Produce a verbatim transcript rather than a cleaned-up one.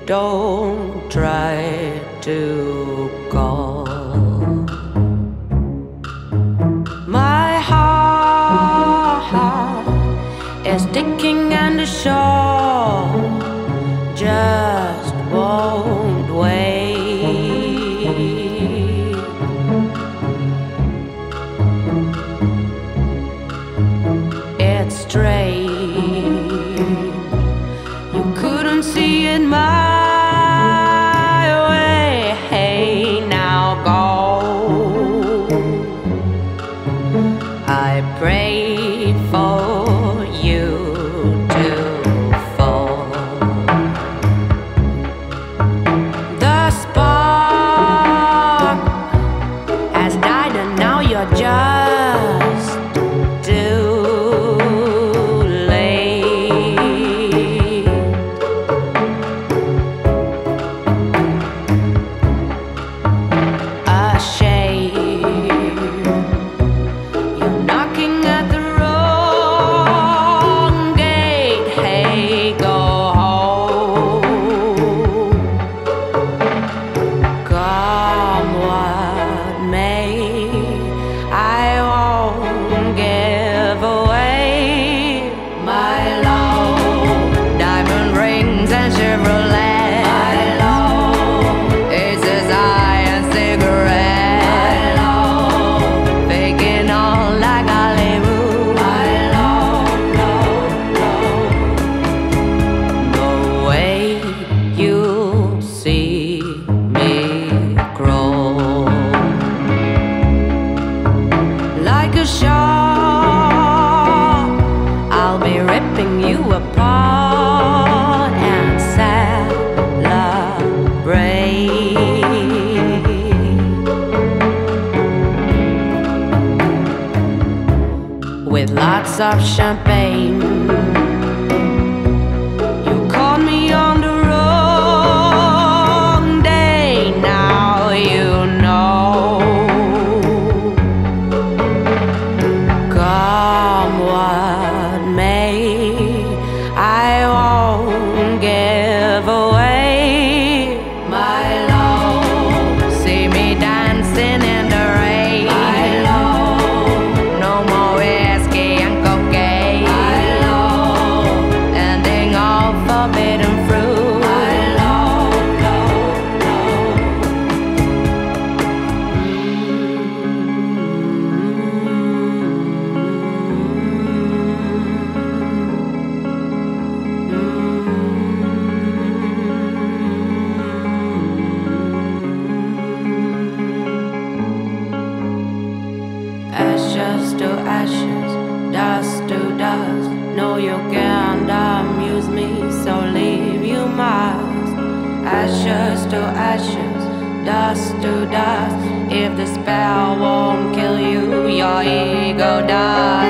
don't try to call. My heart is ticking and the shore just won't wait. It's strange, you couldn't see it my way. Hey, now go. I prayed for you to fall. The spark has died and now you're just too late. A shame, you're knocking at the wrong gate. Hey, go home. Come what may, I won't give away my love. Diamond rings and Chevrolet. My love. It's desire and cigarette. My love. Faking all like Hollywood. My love, love, love. No way you'll see me grow. Like a shark, I'll be ripping you apart and celebrate. With lots of champagne, you caught me on the wrong day. Now you know. Come what may, I won't give away my love. See me dancing in the rain. My love. No more whiskey and cocaine. My love. Ending all forbidden fruit. My love, love, love. Ashes to ashes, dust to dust. No, you can't amuse me, so leave you must. Ashes to ashes, dust to dust. If the spell won't kill you, your ego does.